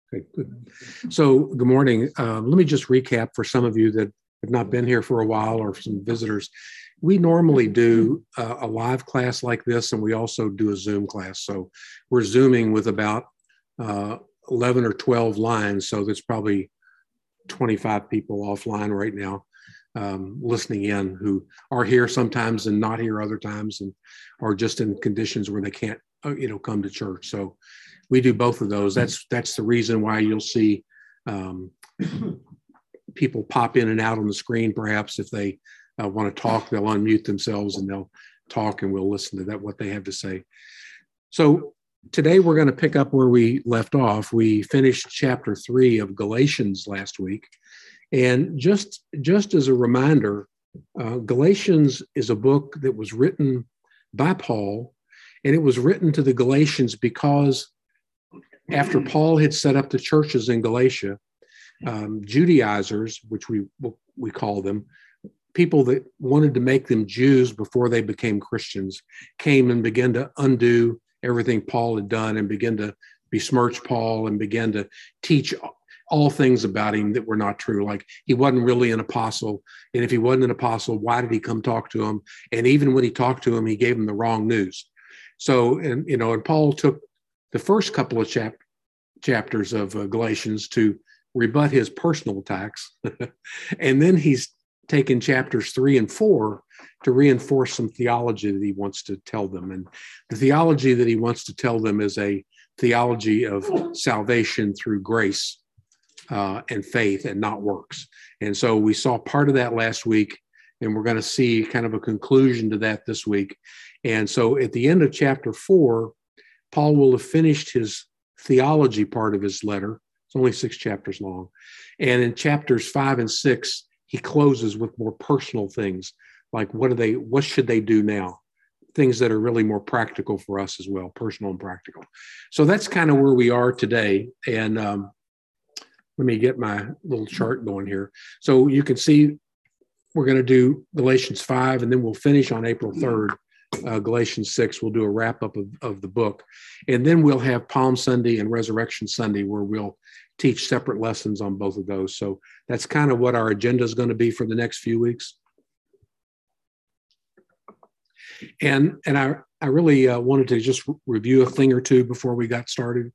Okay, good. So, good morning. Let me just recap for some of you that have not been here for a while or some visitors. We normally do a live class like this, and we also do a Zoom class. So, we're Zooming with about 11 or 12 lines. So, there's probably 25 people offline right now listening in who are here sometimes and not here other times, and are just in conditions where they can't, come to church. So, we do both of those. That's the reason why you'll see people pop in and out on the screen. Perhaps if they want to talk, they'll unmute themselves and they'll talk, and we'll listen to what they have to say. So today we're going to pick up where we left off. We finished chapter 3 of Galatians last week, and just as a reminder, Galatians is a book that was written by Paul, and it was written to the Galatians because after Paul had set up the churches in Galatia, Judaizers, which we call them, people that wanted to make them Jews before they became Christians, came and began to undo everything Paul had done and began to besmirch Paul and began to teach all things about him that were not true. Like he wasn't really an apostle. And if he wasn't an apostle, why did he come talk to him? And even when he talked to him, he gave him the wrong news. So, and Paul took the first couple of chapters of Galatians to rebut his personal attacks. And then he's taken chapters 3 and 4 to reinforce some theology that he wants to tell them. And the theology that he wants to tell them is a theology of salvation through grace and faith and not works. And so we saw part of that last week, and we're going to see kind of a conclusion to that this week. And so at the end of chapter 4, Paul will have finished his theology part of his letter. It's only 6 chapters long. And in chapters 5 and 6, he closes with more personal things, like what should they do now? Things that are really more practical for us as well, personal and practical. So that's kind of where we are today. And let me get my little chart going here. So you can see we're going to do Galatians 5, and then we'll finish on April 3rd. Galatians 6, we'll do a wrap up of the book. And then we'll have Palm Sunday and Resurrection Sunday where we'll teach separate lessons on both of those. So that's kind of what our agenda is going to be for the next few weeks. And I really wanted to just review a thing or two before we got started.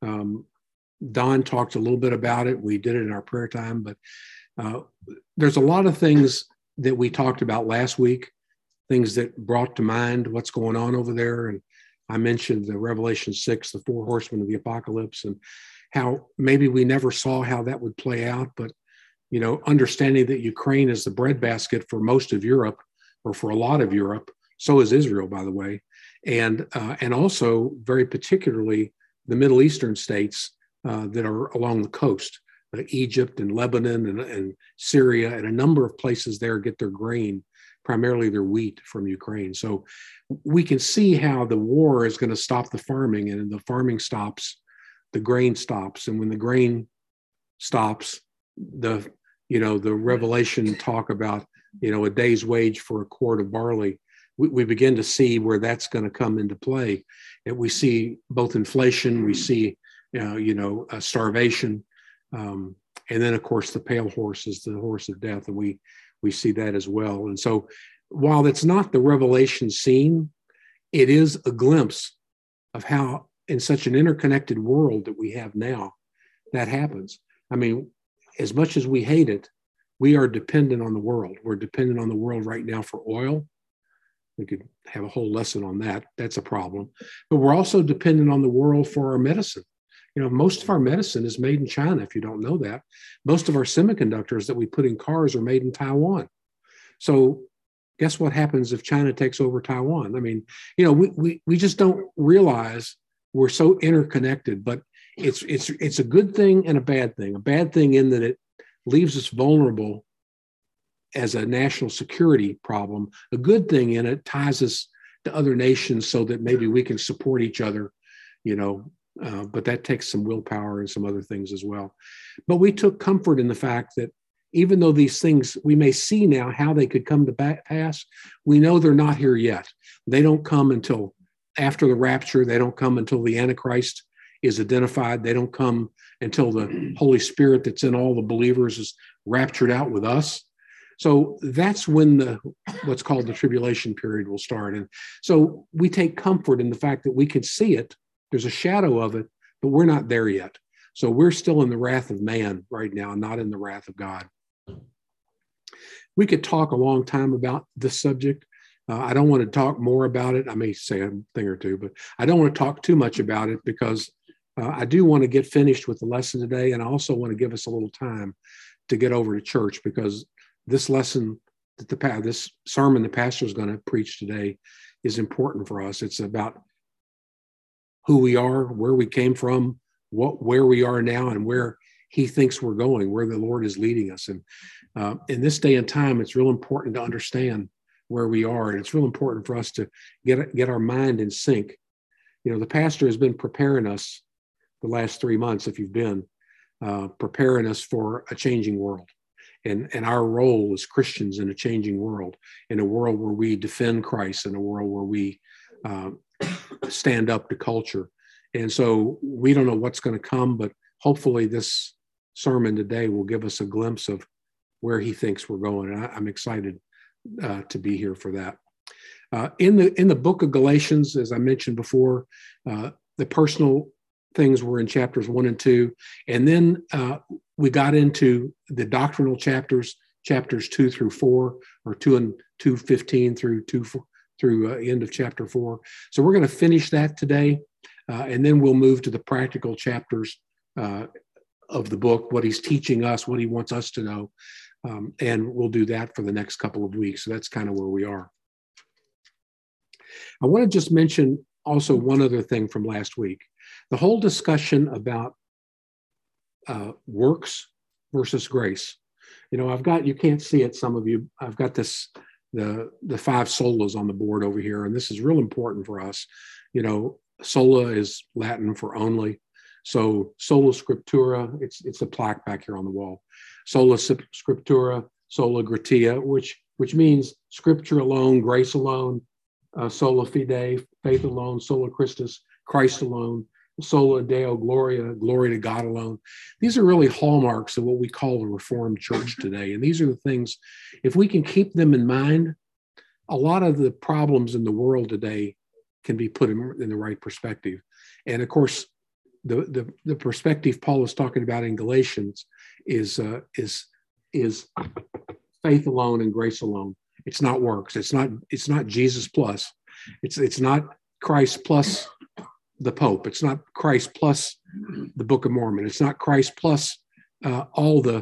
Don talked a little bit about it. We did it in our prayer time, but there's a lot of things that we talked about last week, things that brought to mind what's going on over there. And I mentioned the Revelation 6, the 4 horsemen of the apocalypse, and how maybe we never saw how that would play out. But, understanding that Ukraine is the breadbasket for most of Europe, or for a lot of Europe, so is Israel, by the way. And also very particularly the Middle Eastern states that are along the coast, Egypt and Lebanon and Syria, and a number of places there get their grain, primarily their wheat, from Ukraine. So we can see how the war is going to stop the farming, and the farming stops, the grain stops. And when the grain stops, the Revelation talk about, a day's wage for a quart of barley, we begin to see where that's going to come into play. And we see both inflation, we see, starvation. And then, of course, the pale horse is the horse of death. And we see that as well. And so while it's not the Revelation scene, it is a glimpse of how in such an interconnected world that we have now, that happens. I mean, as much as we hate it, we are dependent on the world. We're dependent on the world right now for oil. We could have a whole lesson on that. That's a problem. But we're also dependent on the world for our medicine. Most of our medicine is made in China, if you don't know that. Most of our semiconductors that we put in cars are made in Taiwan. So guess what happens if China takes over Taiwan? I mean, we just don't realize we're so interconnected, but it's a good thing and a bad thing. A bad thing in that it leaves us vulnerable as a national security problem. A good thing in it ties us to other nations so that maybe we can support each other, but that takes some willpower and some other things as well. But we took comfort in the fact that even though these things, we may see now how they could come to pass, we know they're not here yet. They don't come until after the rapture. They don't come until the Antichrist is identified. They don't come until the Holy Spirit that's in all the believers is raptured out with us. So that's when what's called the tribulation period will start. And so we take comfort in the fact that we can see it. There's a shadow of it, but we're not there yet. So we're still in the wrath of man right now, not in the wrath of God. We could talk a long time about this subject. I don't want to talk more about it. I may say a thing or two, but I don't want to talk too much about it because I do want to get finished with the lesson today. And I also want to give us a little time to get over to church, because this lesson, this sermon the pastor is going to preach today is important for us. It's about who we are, where we came from, where we are now, and where he thinks we're going, where the Lord is leading us. And in this day and time, it's real important to understand where we are. And it's real important for us to get our mind in sync. You know, the pastor has been preparing us the last 3 months, if you've been, preparing us for a changing world. And our role as Christians in a changing world, in a world where we defend Christ, in a world where we stand up to culture. And so we don't know what's going to come, but hopefully this sermon today will give us a glimpse of where he thinks we're going. And I'm excited to be here for that. In the book of Galatians, as I mentioned before, the personal things were in chapters 1 and 2. And then we got into the doctrinal chapters 2 through 4, or 2:15 through end of chapter 4. So we're going to finish that today. And then we'll move to the practical chapters of the book, what he's teaching us, what he wants us to know. And we'll do that for the next couple of weeks. So that's kind of where we are. I want to just mention also one other thing from last week. The whole discussion about works versus grace. You know, you can't see it, some of you, I've got the 5 solas on the board over here, and this is real important for us. You know, sola is Latin for only. So sola scriptura, it's a plaque back here on the wall. Sola scriptura, sola gratia, which means scripture alone, grace alone, sola fide, faith alone, sola Christus, Christ alone, sola Deo Gloria, glory to God alone. These are really hallmarks of what we call the Reformed Church today. And these are the things, if we can keep them in mind, a lot of the problems in the world today can be put in the right perspective. And of course, the perspective Paul is talking about in Galatians is faith alone and grace alone. It's not works. It's not Jesus plus. It's not Christ plus the Pope. It's not Christ plus the Book of Mormon. It's not Christ plus all the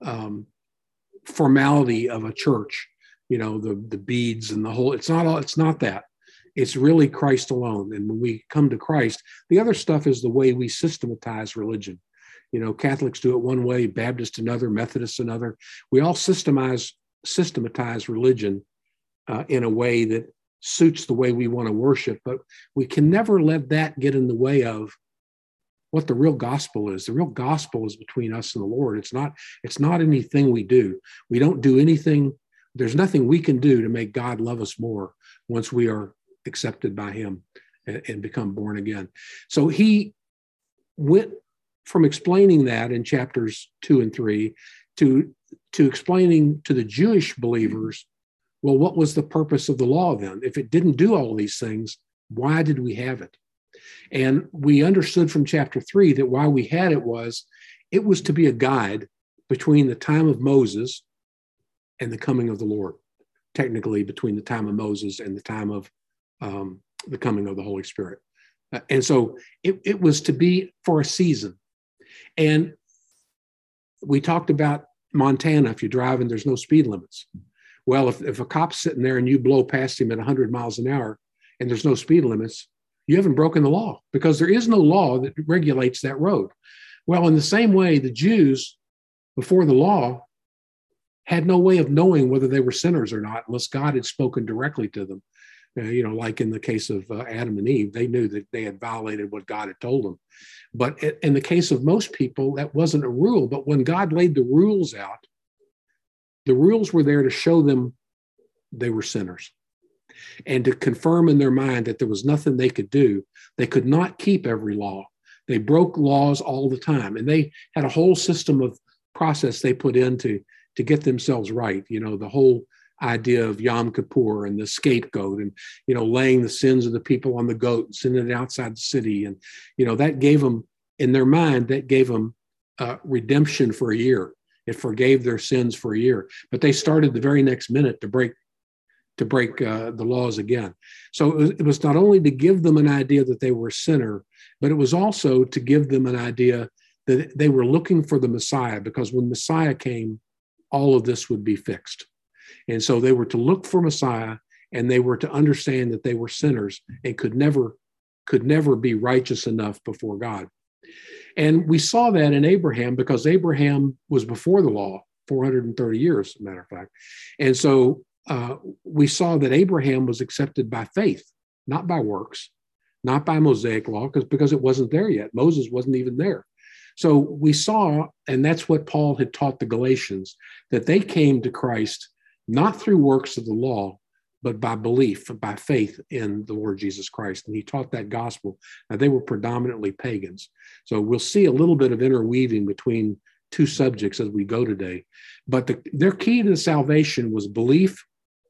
formality of a church. You know, the beads and the whole. It's not that. It's really Christ alone. And when we come to Christ, the other stuff is the way we systematize religion. You know, Catholics do it one way, Baptists another, Methodists another. We all systematize religion in a way that suits the way we want to worship, but we can never let that get in the way of what the real gospel is. The real gospel is between us and the Lord. It's not anything we do. We don't do anything. There's nothing we can do to make God love us more once we are accepted by him and become born again. So he went from explaining that in chapters 2 and 3 to explaining to the Jewish believers, well, what was the purpose of the law then? If it didn't do all these things, why did we have it? And we understood from chapter 3 that why we had it was to be a guide between the time of Moses and the coming of the Lord, technically between the time of Moses and the time of the coming of the Holy Spirit. And so it was to be for a season. And we talked about Montana, if you drive and there's no speed limits. Well, if a cop's sitting there and you blow past him at 100 miles an hour and there's no speed limits, you haven't broken the law, because there is no law that regulates that road. Well, in the same way, the Jews before the law had no way of knowing whether they were sinners or not unless God had spoken directly to them. Like in the case of Adam and Eve, they knew that they had violated what God had told them. But in the case of most people, that wasn't a rule. But when God laid the rules out, the rules were there to show them they were sinners and to confirm in their mind that there was nothing they could do. They could not keep every law. They broke laws all the time, and they had a whole system of process they put in to get themselves right. The whole idea of Yom Kippur and the scapegoat, and laying the sins of the people on the goat and sending it outside the city, and that gave them, in their mind, that gave them redemption for a year. It forgave their sins for a year, but they started the very next minute to break the laws again. So it was not only to give them an idea that they were a sinner, but it was also to give them an idea that they were looking for the Messiah, because when Messiah came, all of this would be fixed. And so they were to look for Messiah, and they were to understand that they were sinners and could never be righteous enough before God. And we saw that in Abraham, because Abraham was before the law 430 years, as a matter of fact. And so we saw that Abraham was accepted by faith, not by works, not by Mosaic law, because it wasn't there yet. Moses wasn't even there. So we saw, and that's what Paul had taught the Galatians, that they came to Christ not through works of the law, but by belief, by faith in the Lord Jesus Christ. And he taught that gospel. Now, they were predominantly pagans. So we'll see a little bit of interweaving between two subjects as we go today. But their key to salvation was belief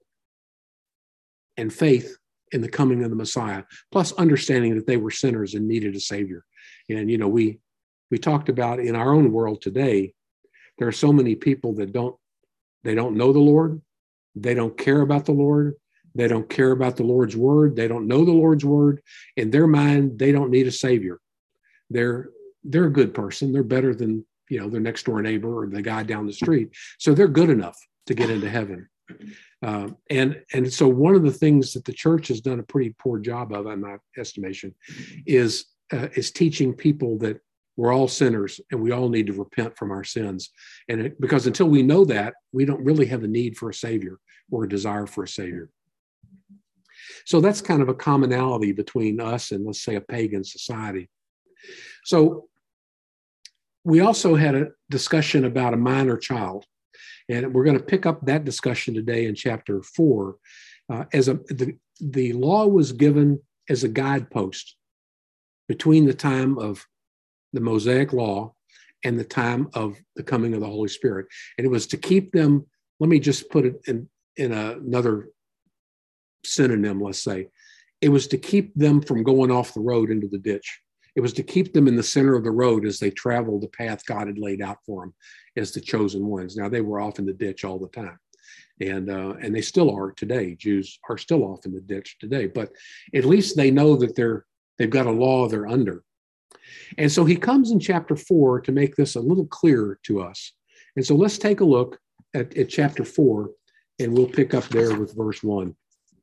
and faith in the coming of the Messiah, plus understanding that they were sinners and needed a Savior. And, we talked about in our own world today, there are so many people that don't know the Lord. They don't care about the Lord. They don't care about the Lord's word. They don't know the Lord's word. In their mind, they don't need a Savior. They're a good person. They're better than, their next door neighbor or the guy down the street. So they're good enough to get into heaven. And so one of the things that the church has done a pretty poor job of, in my estimation, is teaching people that we're all sinners and we all need to repent from our sins. And because until we know that, we don't really have a need for a Savior or a desire for a Savior. So that's kind of a commonality between us and, let's say, a pagan society. So we also had a discussion about a minor child, and we're going to pick up that discussion today in chapter 4. The law was given as a guidepost between the time of the Mosaic law and the time of the coming of the Holy Spirit. And it was to keep them, let me just put it in another synonym, let's say. It was to keep them from going off the road into the ditch. It was to keep them in the center of the road as they traveled the path God had laid out for them as the chosen ones. Now, they were off in the ditch all the time. And they still are today. Jews are still off in the ditch today. But at least they know that they've got a law they're under. And so he comes in chapter 4 to make this a little clearer to us. And so let's take a look at chapter 4, and we'll pick up there with verse 1.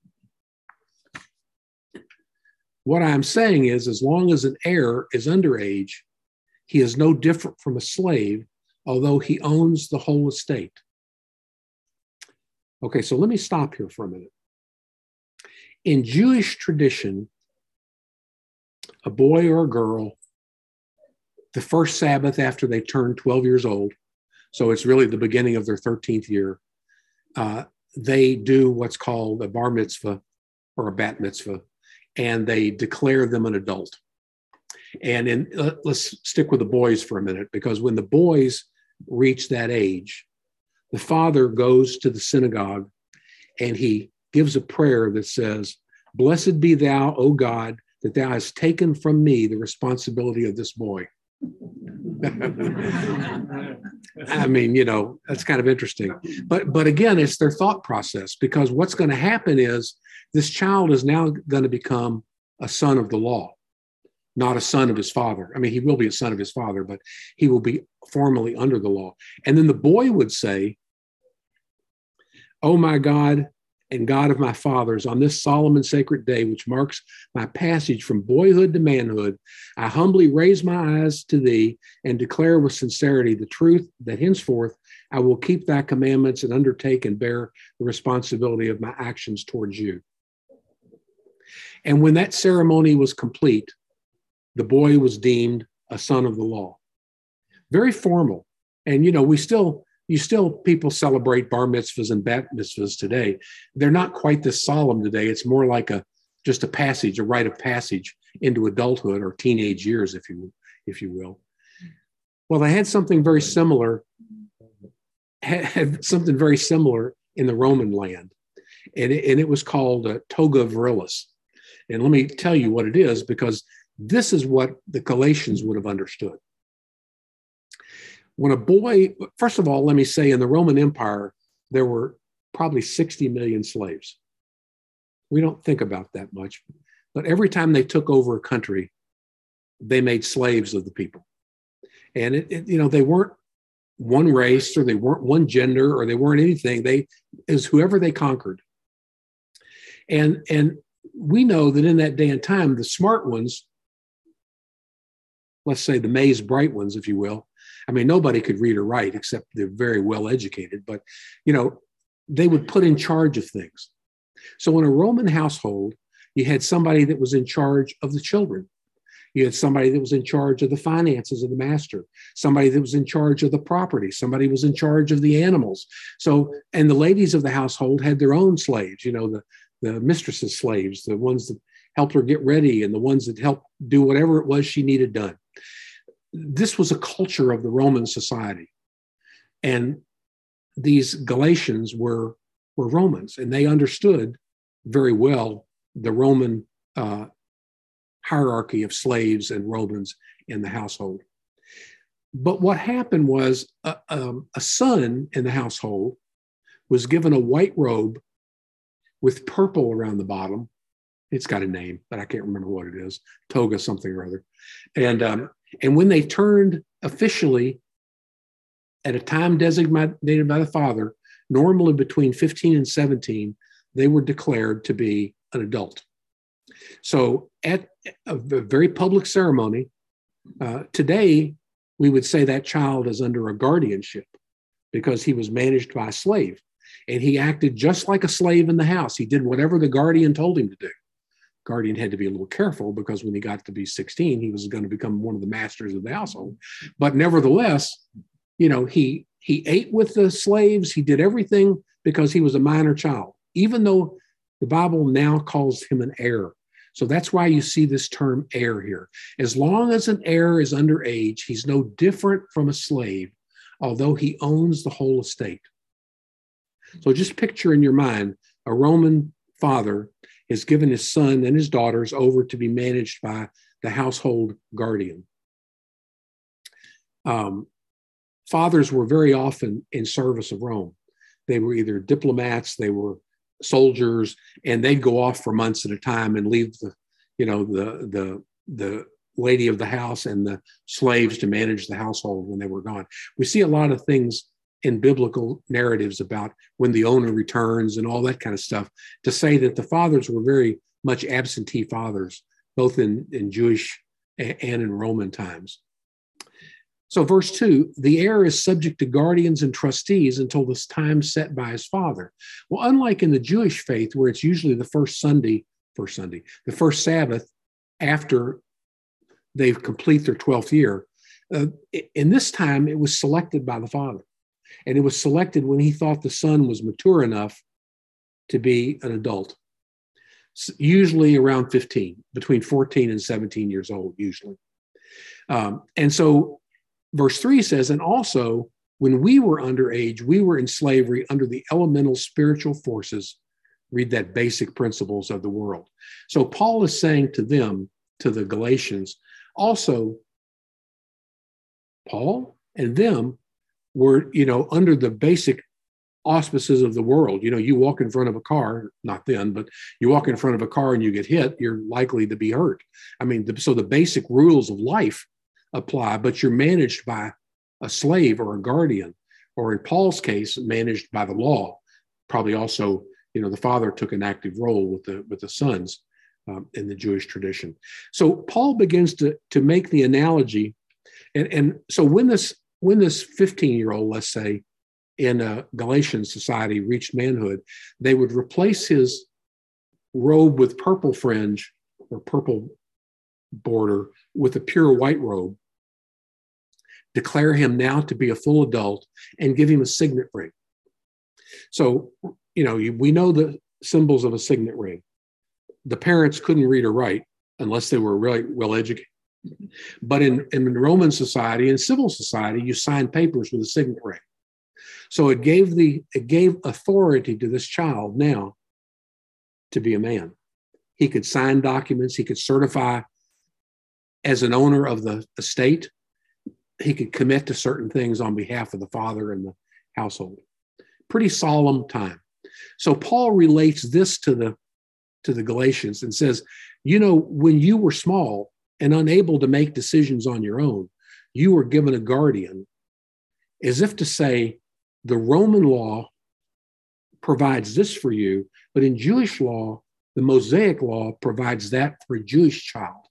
What I'm saying is, as long as an heir is underage, he is no different from a slave, although he owns the whole estate. Okay, so let me stop here for a minute. In Jewish tradition, a boy or a girl, the first Sabbath after they turn 12 years old, so it's really the beginning of their 13th year, they do what's called a bar mitzvah or a bat mitzvah, and they declare them an adult. And let's stick with the boys for a minute, because when the boys reach that age, the father goes to the synagogue and he gives a prayer that says, "Blessed be thou, O God, that thou hast taken from me the responsibility of this boy." I mean, that's kind of interesting. But again, it's their thought process, because what's going to happen is this child is now going to become a son of the law, not a son of his father. I mean, he will be a son of his father, but he will be formally under the law. And then the boy would say, "Oh my God and God of my fathers, on this solemn and sacred day, which marks my passage from boyhood to manhood, I humbly raise my eyes to thee and declare with sincerity the truth that henceforth I will keep thy commandments and undertake and bear the responsibility of my actions towards you." And when that ceremony was complete, the boy was deemed a son of the law. Very formal. And, people celebrate bar mitzvahs and bat mitzvahs today. They're not quite this solemn today. It's more like a just a passage, a rite of passage into adulthood or teenage years, if you will. Well, they had something very similar, in the Roman land, and it was called toga virilis. And let me tell you what it is, because this is what the Galatians would have understood. When a boy, first of all, let me say, in the Roman Empire, there were probably 60 million slaves. We don't think about that much, but every time they took over a country, they made slaves of the people. And they weren't one race, or they weren't one gender, or they weren't anything. It was whoever they conquered. And we know that in that day and time, the smart ones, let's say the Mays bright ones, if you will, I mean, nobody could read or write except they're very well educated, but, they would put in charge of things. So in a Roman household, you had somebody that was in charge of the children. You had somebody that was in charge of the finances of the master, somebody that was in charge of the property, somebody was in charge of the animals. So, and the ladies of the household had their own slaves, the mistress's slaves, the ones that helped her get ready and the ones that helped do whatever it was she needed done. This was a culture of the Roman society. And these Galatians were Romans, and they understood very well the Roman hierarchy of slaves and Romans in the household. But what happened was a son in the household was given a white robe with purple around the bottom. It's got a name, but I can't remember what it is, toga something or other. And when they turned officially at a time designated by the father, normally between 15 and 17, they were declared to be an adult. So at a very public ceremony, today, we would say that child is under a guardianship because he was managed by a slave. And he acted just like a slave in the house. He did whatever the guardian told him to do. Guardian had to be a little careful because when he got to be 16, he was going to become one of the masters of the household. But nevertheless, he ate with the slaves. He did everything because he was a minor child, even though the Bible now calls him an heir. So that's why you see this term heir here. As long as an heir is underage, he's no different from a slave, although he owns the whole estate. So just picture in your mind, a Roman father has given his son and his daughters over to be managed by the household guardian. Fathers were very often in service of Rome. They were either diplomats, they were soldiers, and they'd go off for months at a time and leave the lady of the house and the slaves to manage the household when they were gone. We see a lot of things in biblical narratives about when the owner returns and all that kind of stuff, to say that the fathers were very much absentee fathers, both in Jewish and in Roman times. So verse 2, the heir is subject to guardians and trustees until this time set by his father. Well, unlike in the Jewish faith, where it's usually the first Sabbath after they complete their 12th year, in this time, it was selected by the father. And it was selected when he thought the son was mature enough to be an adult, usually around 15, between 14 and 17 years old, usually. And so verse 3 says, and also when we were underage, we were in slavery under the elemental spiritual forces. Read that, basic principles of the world. So Paul is saying to them, to the Galatians, also, Paul and them were, under the basic auspices of the world. You walk in front of a car, not then, but you walk in front of a car and you get hit, you're likely to be hurt. I mean, so the basic rules of life apply, but you're managed by a slave or a guardian, or in Paul's case, managed by the law. Probably also, the father took an active role with the sons in the Jewish tradition. So Paul begins to make the analogy, and so when this 15-year-old, let's say, in a Galatian society reached manhood, they would replace his robe with purple fringe or purple border with a pure white robe, declare him now to be a full adult, and give him a signet ring. So, we know the symbols of a signet ring. the parents couldn't read or write unless they were really well educated. But in Roman society and civil society, you signed papers with a signet ring. So it gave authority to this child now to be a man. He could sign documents. He could certify as an owner of the estate. He could commit to certain things on behalf of the father and the household. Pretty solemn time. So Paul relates this to the Galatians and says, you know, when you were small and unable to make decisions on your own, you were given a guardian, as if to say, the Roman law provides this for you, but in Jewish law, the Mosaic law provides that for a Jewish child.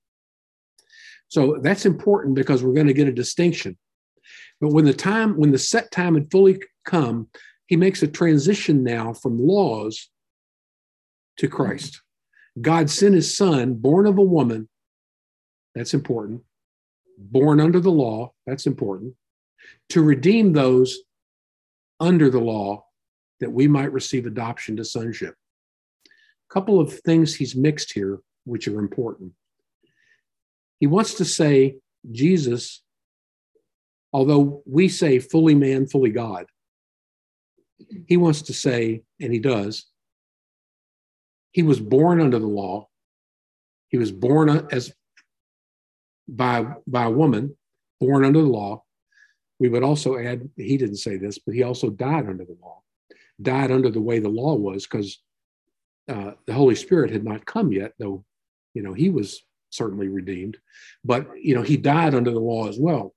So that's important because we're going to get a distinction. But when the set time had fully come, he makes a transition now from laws to Christ. God sent his son, born of a woman, that's important, born under the law, that's important, to redeem those under the law that we might receive adoption to sonship. A couple of things he's mixed here, which are important. He wants to say Jesus, although we say fully man, fully God, he wants to say, and he does, he was born under the law. He was born by a woman, born under the law. We would also add, he didn't say this, but he also died under the law, died under the way the law was, because the Holy Spirit had not come yet, though, you know, he was certainly redeemed, but, you know, he died under the law as well.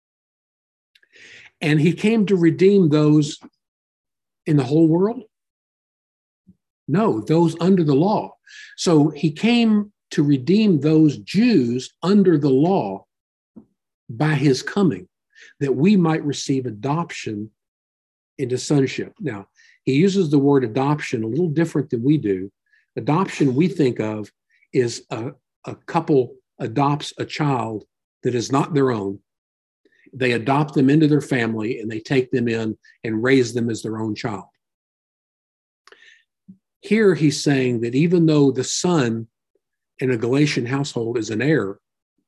And he came to redeem those in the whole world? No, those under the law. So he came to redeem those Jews under the law by his coming, that we might receive adoption into sonship. Now, he uses the word adoption a little different than we do. Adoption we think of is a couple adopts a child that is not their own. They adopt them into their family and they take them in and raise them as their own child. Here he's saying that even though the son in a Galatian household is an heir,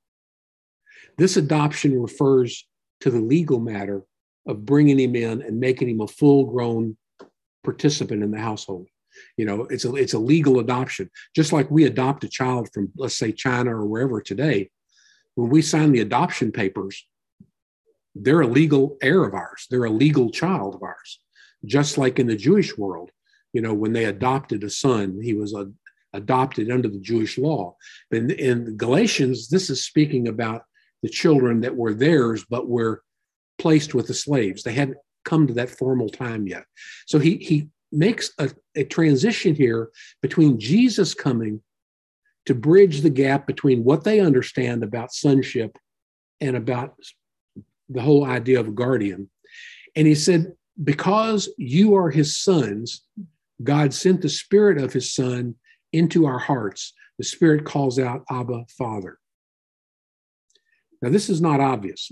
this adoption refers to the legal matter of bringing him in and making him a full-grown participant in the household. You know, it's a legal adoption. Just like we adopt a child from, let's say, China or wherever today, when we sign the adoption papers, they're a legal heir of ours. They're a legal child of ours. Just like in the Jewish world, you know, when they adopted a son, he was adopted under the Jewish law. But in Galatians, this is speaking about the children that were theirs, but were placed with the slaves. They hadn't come to that formal time yet. So he makes a transition here between Jesus coming to bridge the gap between what they understand about sonship and about the whole idea of a guardian. And he said, because you are his sons, God sent the Spirit of his Son into our hearts. The Spirit calls out, Abba, Father. Now, this is not obvious,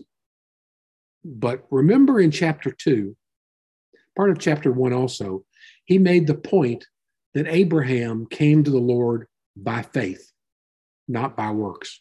but remember in chapter 2, part of chapter 1 also, he made the point that Abraham came to the Lord by faith, not by works.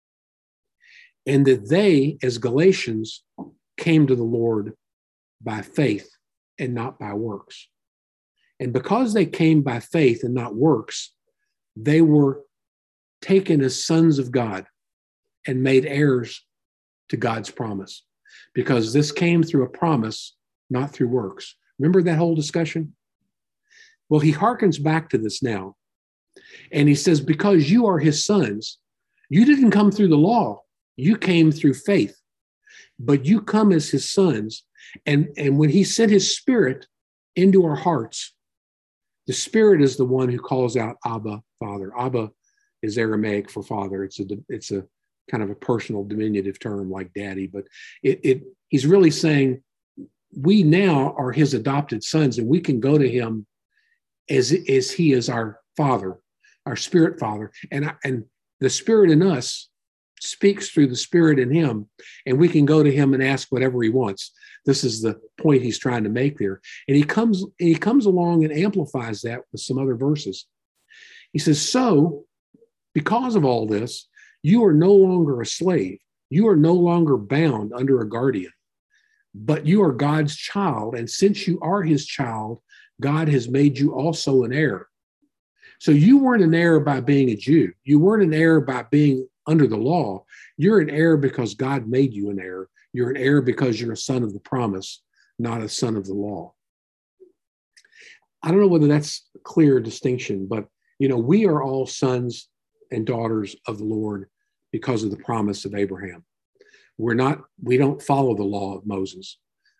And that they, as Galatians, came to the Lord by faith and not by works. And because they came by faith and not works, they were taken as sons of God and made heirs to God's promise, because this came through a promise, not through works. Remember that whole discussion? Well, he hearkens back to this now. And he says, because you are his sons, you didn't come through the law. You came through faith, but you come as his sons. And when he sent his Spirit into our hearts, the Spirit is the one who calls out Abba, Father. Abba is Aramaic for father. It's a kind of a personal diminutive term like daddy, but he's really saying we now are his adopted sons, and we can go to him as he is our father, our spirit father. And the Spirit in us speaks through the Spirit in him, and we can go to him and ask whatever he wants. This is the point he's trying to make there. And he comes along and amplifies that with some other verses. He says, so because of all this, you are no longer a slave. You are no longer bound under a guardian, but you are God's child. And since you are his child, God has made you also an heir. So you weren't an heir by being a Jew. You weren't an heir by being under the law. You're an heir because God made you an heir. You're an heir because you're a son of the promise, not a son of the law. I don't know whether that's a clear distinction, but we are all sons and daughters of the Lord because of the promise of Abraham. We don't follow the law of Moses.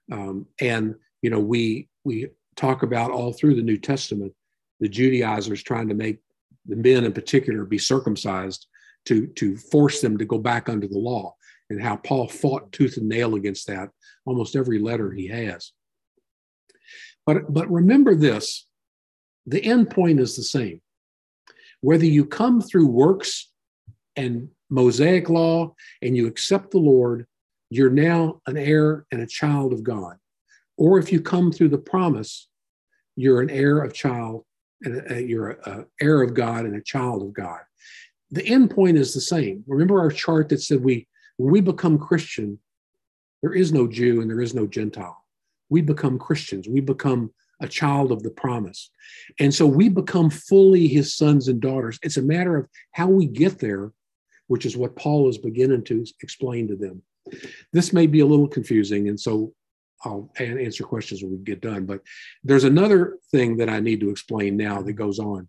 We talk about all through the New Testament, the Judaizers trying to make the men in particular be circumcised to force them to go back under the law, and how Paul fought tooth and nail against that, almost every letter he has. But remember this, the end point is the same. Whether you come through works and Mosaic law and you accept the Lord, you're now an heir and a child of God. Or if you come through the promise, you're an heir of child, and you're an heir of God and a child of God. The end point is the same. Remember our chart that said when we become Christian, there is no Jew and there is no Gentile. We become Christians. We become a child of the promise. And so we become fully his sons and daughters. It's a matter of how we get there, which is what Paul is beginning to explain to them. This may be a little confusing, and so I'll answer questions when we get done. But there's another thing that I need to explain now that goes on.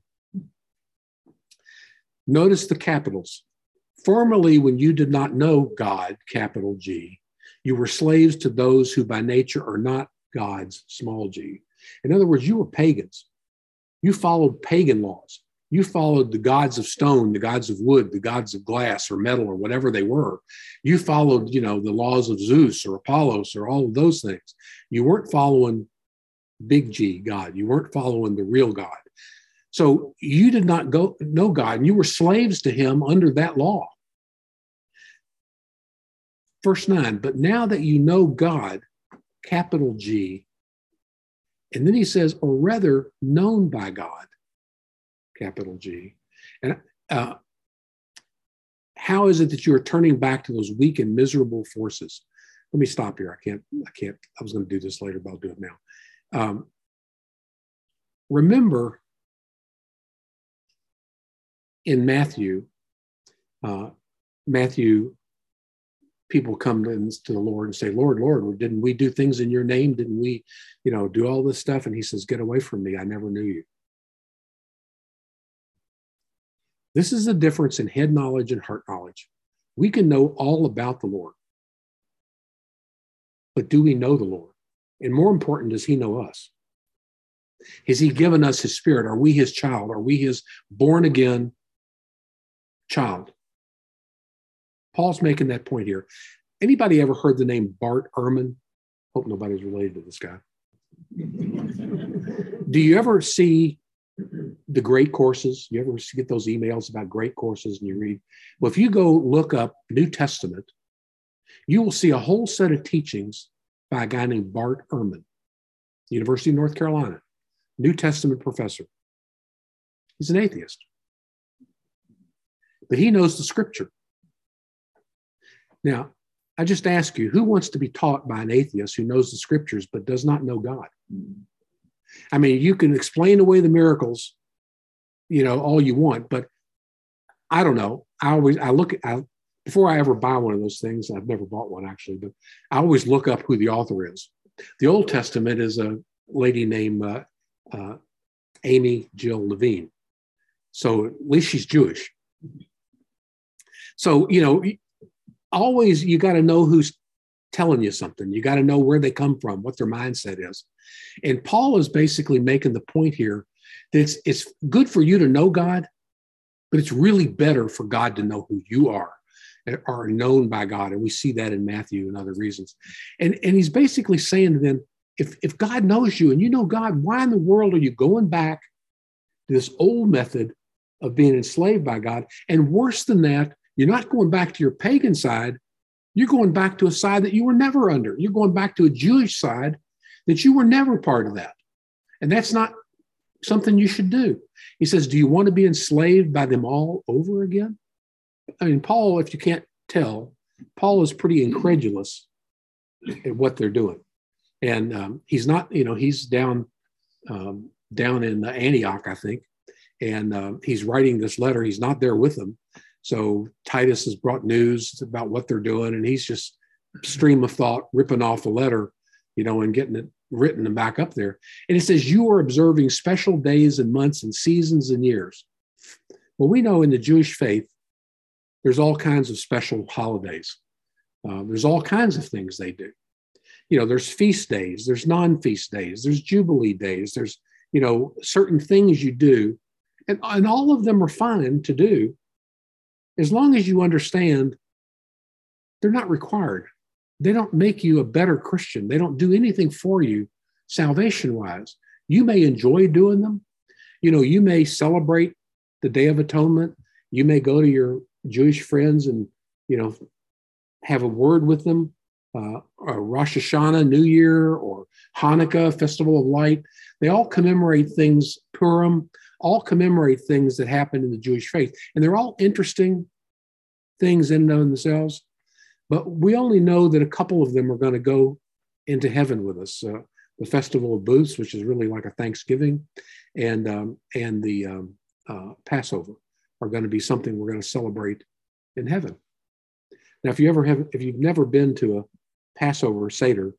Notice the capitals. Formerly, when you did not know God, capital G, you were slaves to those who by nature are not God's, small g. In other words, you were pagans. You followed pagan laws. You followed the gods of stone, the gods of wood, the gods of glass or metal or whatever they were. You followed, the laws of Zeus or Apollos or all of those things. You weren't following big G, God. You weren't following the real God. So you did not know God, and you were slaves to him under that law. Verse 9, but now that you know God, capital G, and then he says, or rather known by God, capital G. And how is it that you are turning back to those weak and miserable forces? Let me stop here. I can't. I was going to do this later, but I'll do it now. Remember in Matthew, people come to the Lord and say, Lord, didn't we do things in your name? Didn't we, do all this stuff? And he says, get away from me. I never knew you. This is the difference in head knowledge and heart knowledge. We can know all about the Lord, but do we know the Lord? And more important, does he know us? Has he given us his spirit? Are we his child? Are we his born again child? Paul's making that point here. Anybody ever heard the name Bart Ehrman? Hope nobody's related to this guy. Do you ever see the great courses? You ever get those emails about great courses and you read? Well, if you go look up New Testament, you will see a whole set of teachings by a guy named Bart Ehrman, University of North Carolina, New Testament professor. He's an atheist, but he knows the scripture. Now, I just ask you, who wants to be taught by an atheist who knows the scriptures but does not know God? I mean, you can explain away the miracles, all you want, but I don't know. Before I ever buy one of those things, I've never bought one actually, but I always look up who the author is. The Old Testament is a lady named Amy Jill Levine. So at least she's Jewish. So, always you got to know who's telling you something. You got to know where they come from, what their mindset is. And Paul is basically making the point here that it's good for you to know God, but it's really better for God to know who you are known by God. And we see that in Matthew and other reasons. And he's basically saying to them, if God knows you and you know God, why in the world are you going back to this old method of being enslaved by God? And worse than that, you're not going back to your pagan side. You're going back to a side that you were never under. You're going back to a Jewish side that you were never part of that. And that's not something you should do. He says, do you want to be enslaved by them all over again? I mean, Paul, if you can't tell, Paul is pretty incredulous at what they're doing. And he's not, he's down in Antioch, I think. And he's writing this letter. He's not there with them. So Titus has brought news about what they're doing. And he's just stream of thought, ripping off a letter, and getting it written and back up there. And it says, you are observing special days and months and seasons and years. Well, we know in the Jewish faith, there's all kinds of special holidays. There's all kinds of things they do. There's feast days, there's non-feast days, there's Jubilee days, there's, certain things you do. And all of them are fine to do as long as you understand they're not required. They don't make you a better Christian. They don't do anything for you salvation-wise. You may enjoy doing them. You may celebrate the Day of Atonement. You may go to your Jewish friends and, have a word with them. Rosh Hashanah, New Year, or Hanukkah, Festival of Light. They all commemorate things, Purim, all commemorate things that happen in the Jewish faith. And they're all interesting things in and of themselves. But we only know that a couple of them are going to go into heaven with us. The Festival of Booths, which is really like a Thanksgiving, and the Passover are going to be something we're going to celebrate in heaven. Now, if you've never been to a Passover Seder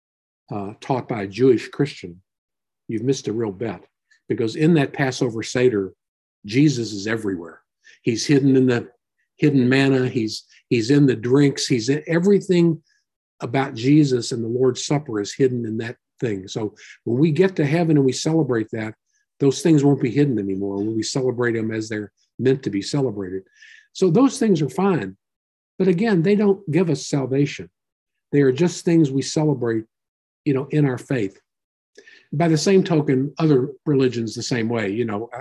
taught by a Jewish Christian, you've missed a real bet, because in that Passover Seder, Jesus is everywhere. He's hidden in the hidden manna. He's in the drinks. He's in everything about Jesus, and the Lord's Supper is hidden in that thing. So when we get to heaven and we celebrate that, those things won't be hidden anymore. When we celebrate them as they're meant to be celebrated. So those things are fine. But again, they don't give us salvation. They are just things we celebrate, in our faith. By the same token, other religions the same way.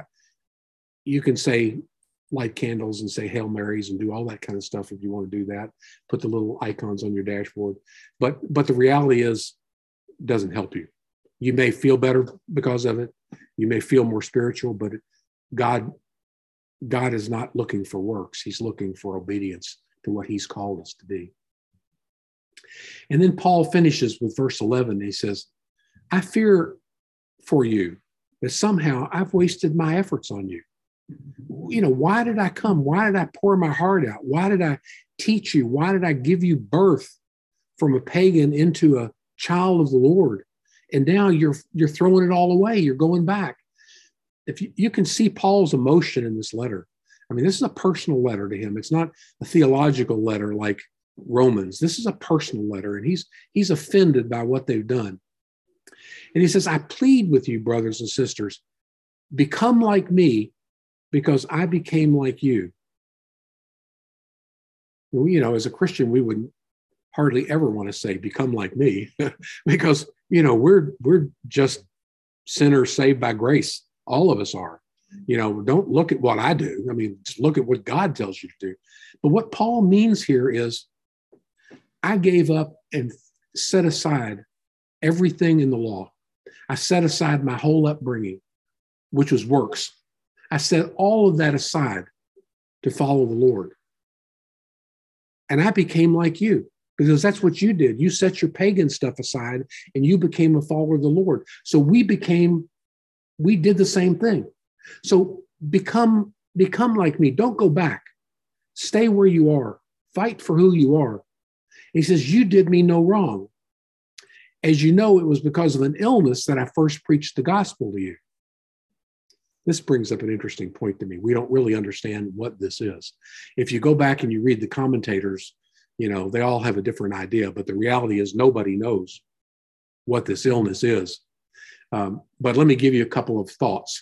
You can light candles and say Hail Marys and do all that kind of stuff if you want to do that. Put the little icons on your dashboard. But the reality is, it doesn't help you. You may feel better because of it. You may feel more spiritual, but God is not looking for works. He's looking for obedience to what he's called us to be. And then Paul finishes with verse 11. He says, I fear for you that somehow I've wasted my efforts on you. Why did I come? Why did I pour my heart out? Why did I teach you? Why did I give you birth from a pagan into a child of the Lord? And now you're throwing it all away. You're going back. If you can see Paul's emotion in this letter. I mean, this is a personal letter to him. It's not a theological letter like Romans. This is a personal letter, and he's offended by what they've done. And he says, I plead with you, brothers and sisters, become like me because I became like you. As a Christian, we would hardly ever want to say, become like me, because, we're just sinners saved by grace. All of us are. Don't look at what I do. I mean, just look at what God tells you to do. But what Paul means here is, I gave up and set aside everything in the law. I set aside my whole upbringing, which was works. I set all of that aside to follow the Lord. And I became like you, because that's what you did. You set your pagan stuff aside and you became a follower of the Lord. So we did the same thing. So become like me. Don't go back. Stay where you are. Fight for who you are. And he says, you did me no wrong. As you know, it was because of an illness that I first preached the gospel to you. This brings up an interesting point to me. We don't really understand what this is. If you go back and you read the commentators, they all have a different idea, but the reality is nobody knows what this illness is. But let me give you a couple of thoughts.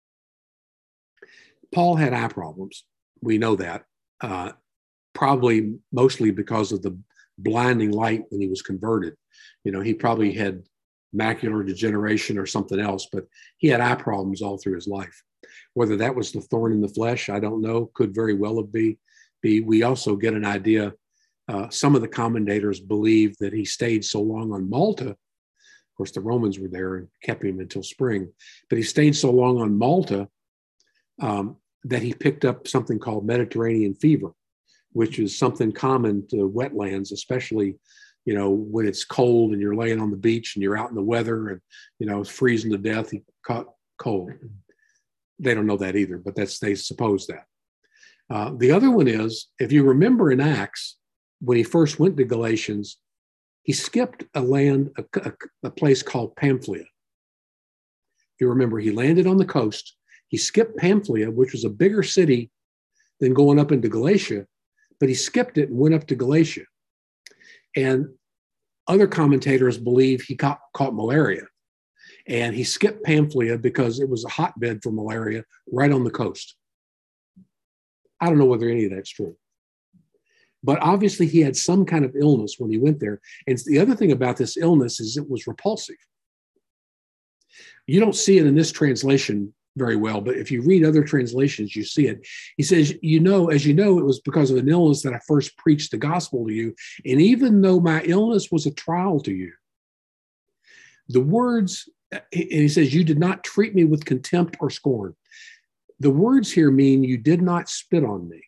Paul had eye problems. We know that. Probably mostly because of the blinding light when he was converted. He probably had macular degeneration or something else, but he had eye problems all through his life. Whether that was the thorn in the flesh, I don't know. Could very well have been. We also get an idea. Some of the commentators believe that he stayed so long on Malta Of course, the Romans were there and kept him until spring. But he stayed so long on Malta that he picked up something called Mediterranean fever, which is something common to wetlands, especially, when it's cold and you're laying on the beach and you're out in the weather and, it's freezing to death. He caught cold. They don't know that either, but they suppose that. The other one is, if you remember in Acts, when he first went to Galatians, he skipped a place called Pamphylia. If you remember, he landed on the coast. He skipped Pamphylia, which was a bigger city than going up into Galatia, but he skipped it and went up to Galatia. And other commentators believe he caught malaria. And he skipped Pamphylia because it was a hotbed for malaria right on the coast. I don't know whether any of that's true. But obviously he had some kind of illness when he went there. And the other thing about this illness is it was repulsive. You don't see it in this translation very well, but if you read other translations, you see it. He says, as you know, it was because of an illness that I first preached the gospel to you. And even though my illness was a trial to you, the words, and he says, you did not treat me with contempt or scorn. The words here mean you did not spit on me.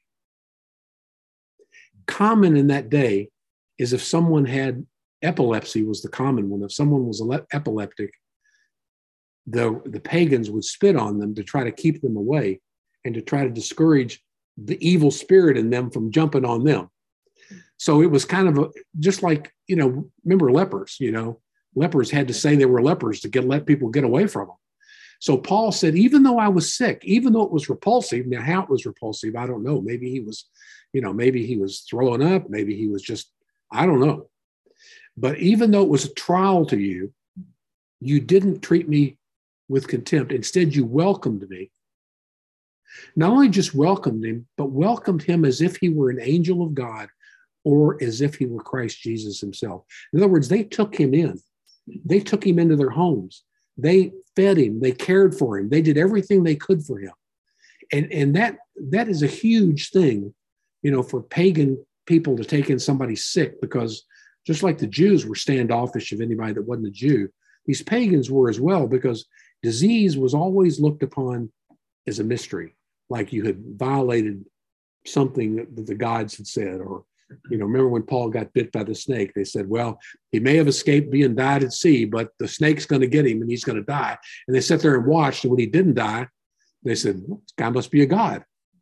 Common in that day is if someone had epilepsy was the common one. If someone was epileptic, the pagans would spit on them to try to keep them away and to try to discourage the evil spirit in them from jumping on them. So it was kind of just like, remember lepers, lepers had to say they were lepers to let people get away from them. So Paul said, even though I was sick, even though it was repulsive, now how it was repulsive, I don't know. Maybe he was, maybe he was throwing up. Maybe he was just, I don't know. But even though it was a trial to you, you didn't treat me with contempt. Instead, you welcomed me. Not only just welcomed him, but welcomed him as if he were an angel of God or as if he were Christ Jesus himself. In other words, they took him in. They took him into their homes. They fed him. They cared for him. They did everything they could for him. And that is a huge thing, for pagan people to take in somebody sick, because just like the Jews were standoffish of anybody that wasn't a Jew, these pagans were as well, because disease was always looked upon as a mystery, like you had violated something that the gods had said. Or, remember when Paul got bit by the snake, they said, well, he may have escaped being died at sea, but the snake's going to get him and he's going to die. And they sat there and watched. And when he didn't die, they said, well, this guy must be a god.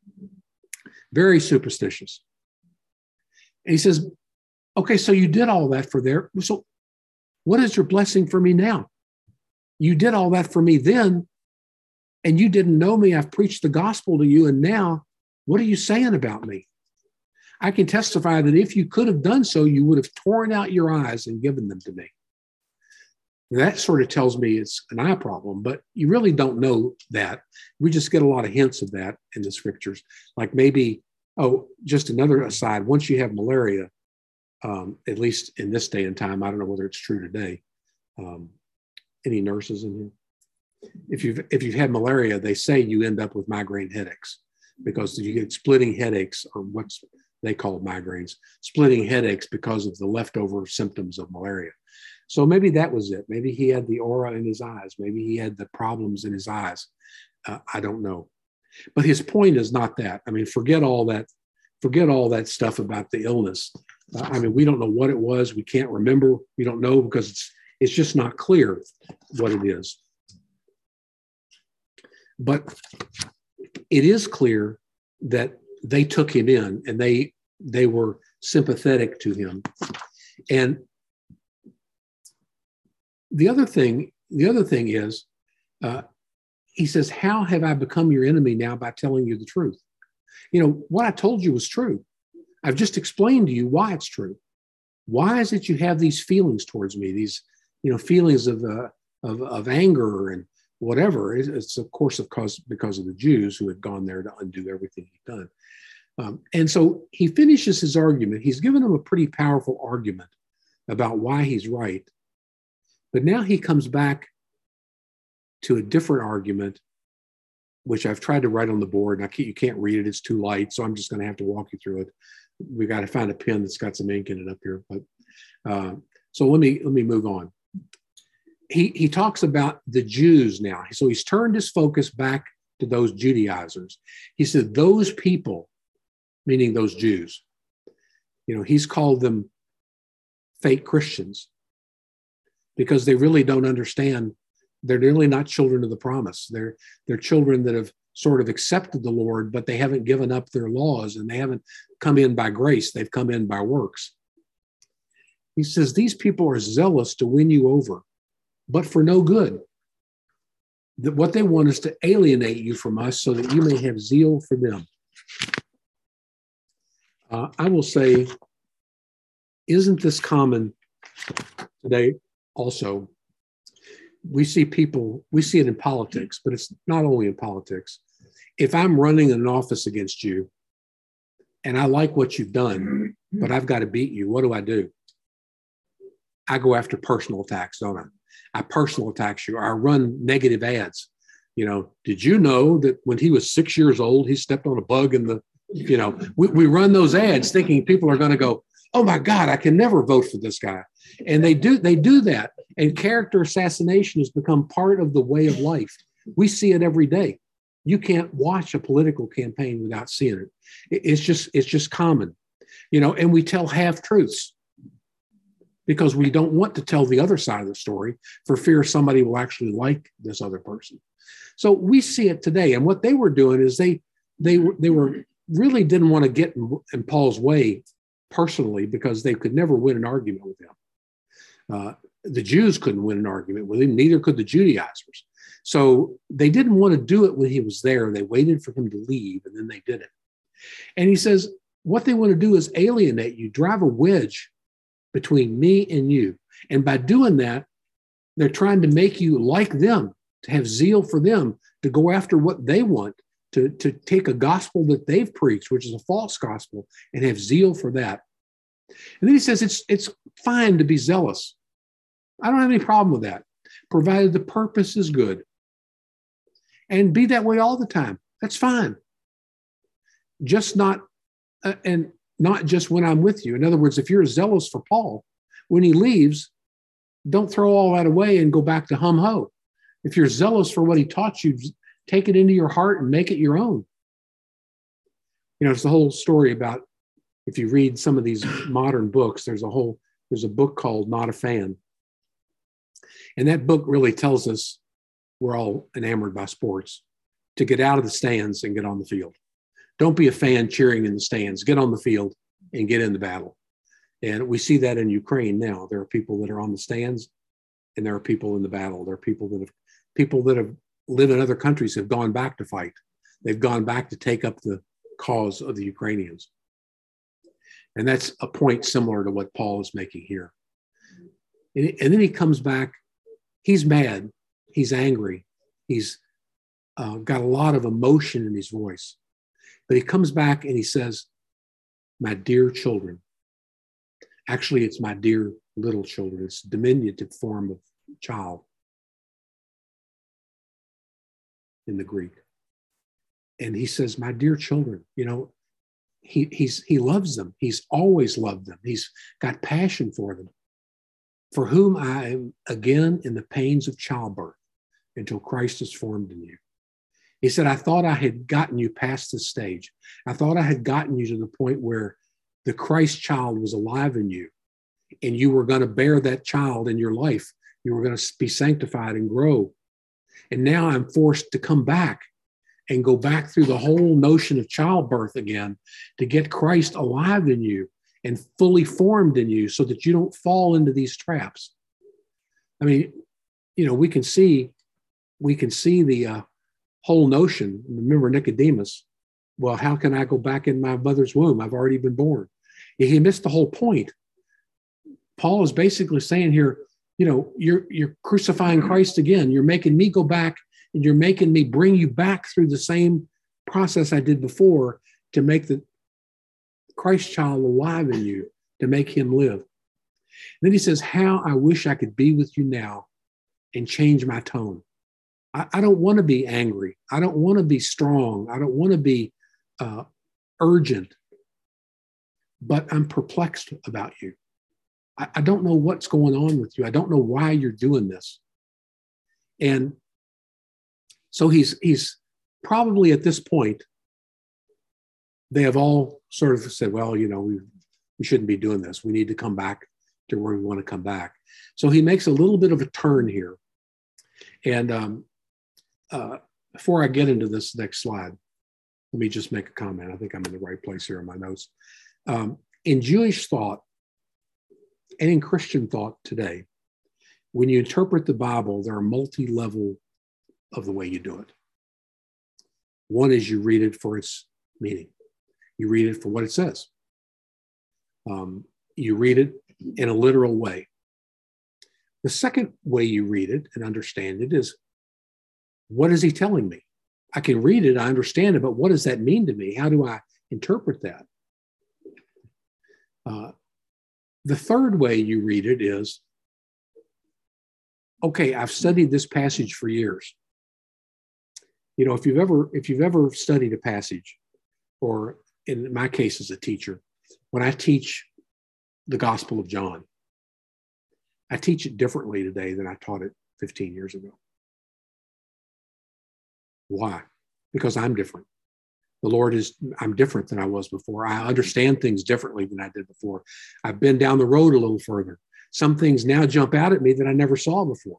Very superstitious. And he says, okay, so you did all that for there. So what is your blessing for me now? You did all that for me then, and you didn't know me. I've preached the gospel to you. And now what are you saying about me? I can testify that if you could have done so, you would have torn out your eyes and given them to me. And that sort of tells me it's an eye problem, but you really don't know that. We just get a lot of hints of that in the scriptures. Like maybe, just another aside, once you have malaria, at least in this day and time, I don't know whether it's true today. Any nurses in here? If you've had malaria, they say you end up with migraine headaches, because you get splitting headaches, or what's they call migraines, splitting headaches because of the leftover symptoms of malaria. So maybe that was it. Maybe he had the aura in his eyes. Maybe he had the problems in his eyes. I don't know. But his point is not that. I mean, forget all that stuff about the illness. We don't know what it was. We can't remember. We don't know because it's just not clear what it is. But it is clear that they took him in and they were sympathetic to him. And the other thing is, he says, how have I become your enemy now by telling you the truth? What I told you was true. I've just explained to you why it's true. Why is it you have these feelings towards me? These, feelings of anger and whatever. It's of course, because of the Jews who had gone there to undo everything he'd done. And so he finishes his argument. He's given him a pretty powerful argument about why he's right. But now he comes back to a different argument, which I've tried to write on the board. And you can't read it. It's too light. So I'm just going to have to walk you through it. We got to find a pen that's got some ink in it up here. But so let me move on. he talks about the Jews now. So he's turned his focus back to those Judaizers. He said, those people, meaning those Jews, he's called them fake Christians because they really don't understand. They're really not children of the promise. They're children that have sort of accepted the Lord, but they haven't given up their laws, and they haven't come in by grace. They've come in by works. He says, these people are zealous to win you over, but for no good. That what they want is to alienate you from us so that you may have zeal for them. I will say, isn't this common today also? We see it in politics, but it's not only in politics. If I'm running an office against you and I like what you've done, but I've got to beat you, what do? I go after personal attacks, don't I? I personal attacks you, or I run negative ads. Did you know that when he was 6 years old, he stepped on a bug in the, we run those ads thinking people are going to go, oh my God, I can never vote for this guy. And they do that. And character assassination has become part of the way of life. We see it every day. You can't watch a political campaign without seeing it. It's just common, and we tell half truths because we don't want to tell the other side of the story for fear somebody will actually like this other person. So we see it today. And what they were doing is they were really didn't want to get in Paul's way personally because they could never win an argument with him. The Jews couldn't win an argument with him, neither could the Judaizers. So they didn't want to do it when he was there. They waited for him to leave, and then they did it. And he says, what they want to do is alienate you, drive a wedge between me and you. And by doing that, they're trying to make you like them, to have zeal for them, to go after what they want, to take a gospel that they've preached, which is a false gospel, and have zeal for that. And then he says, it's fine to be zealous. I don't have any problem with that, provided the purpose is good. And be that way all the time. That's fine. Just not, and not just when I'm with you. In other words, if you're zealous for Paul, when he leaves, don't throw all that away and go back to hum-ho. If you're zealous for what he taught you, take it into your heart and make it your own. It's the whole story about, if you read some of these modern books, there's a book called Not a Fan. And that book really tells us we're all enamored by sports, to get out of the stands and get on the field. Don't be a fan cheering in the stands. Get on the field and get in the battle. And we see that in Ukraine now. There are people that are on the stands, and there are people in the battle. There are people that have lived in other countries have gone back to fight. They've gone back to take up the cause of the Ukrainians. And that's a point similar to what Paul is making here. And then he comes back. He's mad. He's angry. He's got a lot of emotion in his voice. But he comes back and he says, my dear children. Actually, it's my dear little children. It's a diminutive form of child in the Greek. And he says, my dear children, he loves them. He's always loved them. He's got passion for them, for whom I am again in the pains of childbirth until Christ is formed in you. He said, I thought I had gotten you past this stage. I thought I had gotten you to the point where the Christ child was alive in you, and you were going to bear that child in your life. You were going to be sanctified and grow. And now I'm forced to come back and go back through the whole notion of childbirth again to get Christ alive in you and fully formed in you so that you don't fall into these traps. I mean, we can see the whole notion. Remember Nicodemus. Well, how can I go back in my mother's womb? I've already been born. He missed the whole point. Paul is basically saying here, you're crucifying Christ again. You're making me go back, and you're making me bring you back through the same process I did before to make the Christ child alive in you, to make him live. And then he says, how I wish I could be with you now and change my tone. I don't want to be angry. I don't want to be strong. I don't want to be urgent. But I'm perplexed about you. I don't know what's going on with you. I don't know why you're doing this. And so he's probably at this point, they have all sort of said, well, we shouldn't be doing this. We need to come back to where we want to come back. So he makes a little bit of a turn here. And before I get into this next slide, let me just make a comment. I think I'm in the right place here in my notes. In Jewish thought and in Christian thought today, when you interpret the Bible, there are multi-level of the way you do it. One is you read it for its meaning. You read it for what it says. You read it in a literal way. The second way you read it and understand it is, what is he telling me? I can read it, I understand it, but what does that mean to me? How do I interpret that? The third way you read it is, okay, I've studied this passage for years. If you've ever studied a passage, or in my case as a teacher, when I teach the Gospel of John, I teach it differently today than I taught it 15 years ago. Why? Because I'm different. I'm different than I was before. I understand things differently than I did before. I've been down the road a little further. Some things now jump out at me that I never saw before.